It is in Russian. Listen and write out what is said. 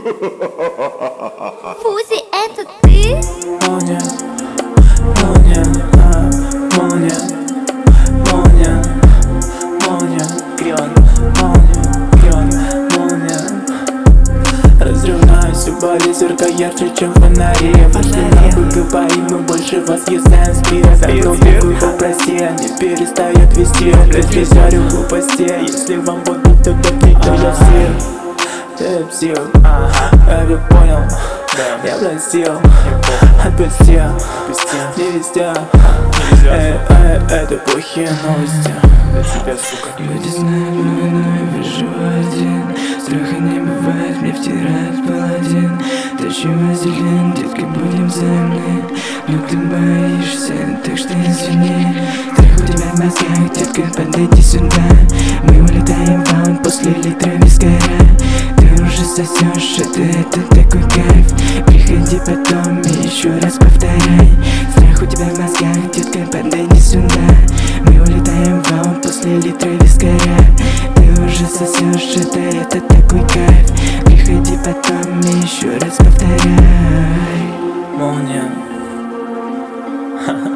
Фузи, это ты? Молния, молния, молния, молния, молния, Крион, молния. Разрывная сюбали, зерка ярче, чем фонари. Пошли нахуй, говорим, мы больше вас ездаем спирт. Такую попроси, они перестают вести. Блять, лезарю глупости, если вам вот будто допить, то я псих. Я понял, я простил, отпустил, не везде. Это плохие новости для тебя, сука. Люди знают мой номер, вижу один. Страха не бывает, мне втирает паладин. Тащи вазелин, детка, будем взаимны. Но ты боишься, так что извини. Страх у тебя в мозгах, детка, подойди сюда. Мы улетаем в аут после литра вискаря. Ты уже сосешь, это такой кайф. Приходи потом и еще раз повторяй. Страх у тебя в мозгах, детка, подойди сюда. Мы улетаем в аут после литра вискаря. Ты уже сосешь, это такой кайф. Приходи потом и еще раз повторяй. Молния.